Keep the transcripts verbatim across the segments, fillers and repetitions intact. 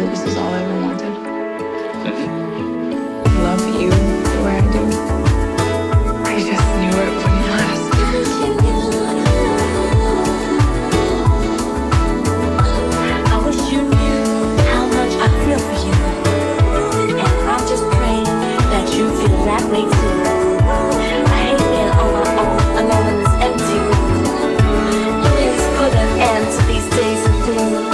This is all I ever wanted. Love you the way I do. I just knew it wouldn't last. I wish you knew how much I feel for you. And I'm just praying that you feel that way too. I hate being on my own, alone in this empty room. Please put an end to these days of gloom.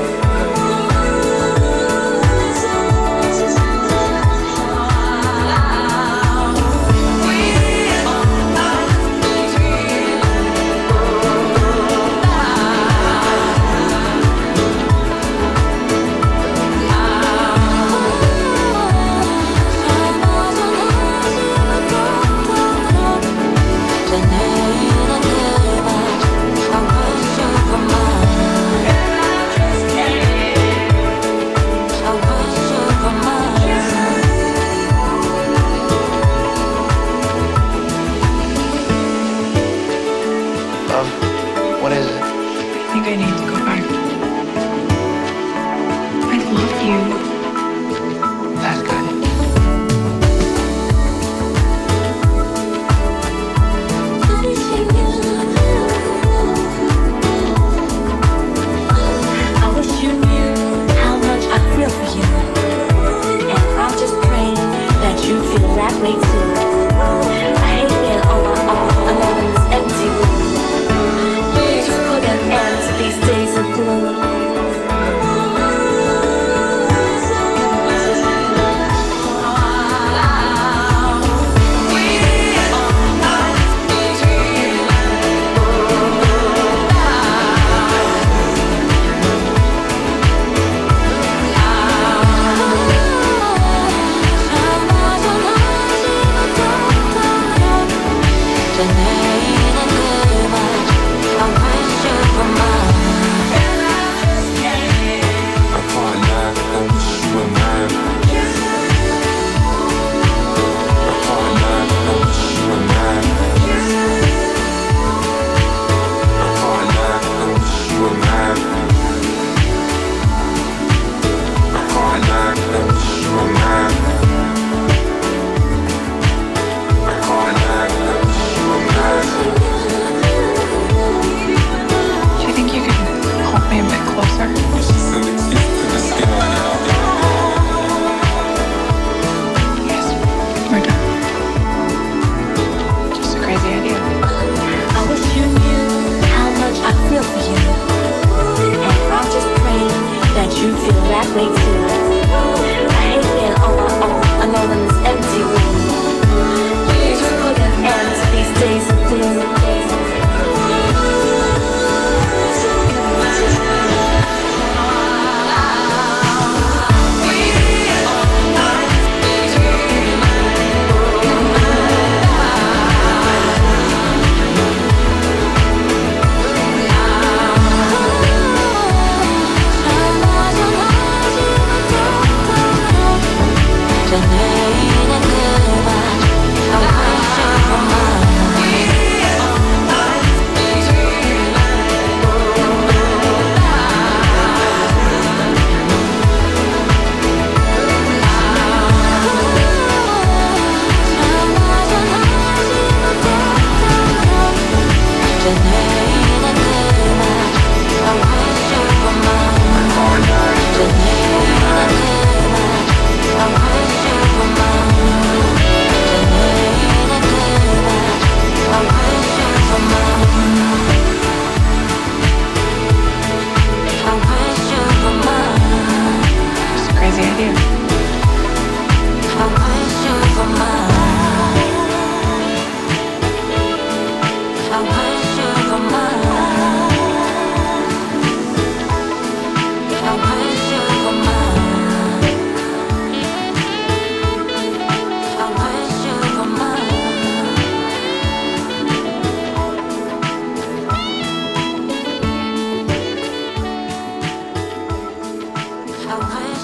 What is it? I think I need to go back. I love you. That's good. I wish you knew how much I feel for you. And I'm just praying that you feel that way too. I hate being on my own, alone in this empty room. Please put an end to these days of gloom. Do you think you could hold me a bit closer? Yes, we're done. Just a crazy idea. I wish you knew how much I feel for you. And I'm just praying that you feel that way too. I hate being on my own, alone in this empty room. Please put an end to these days of gloom. Just a crazy idea. I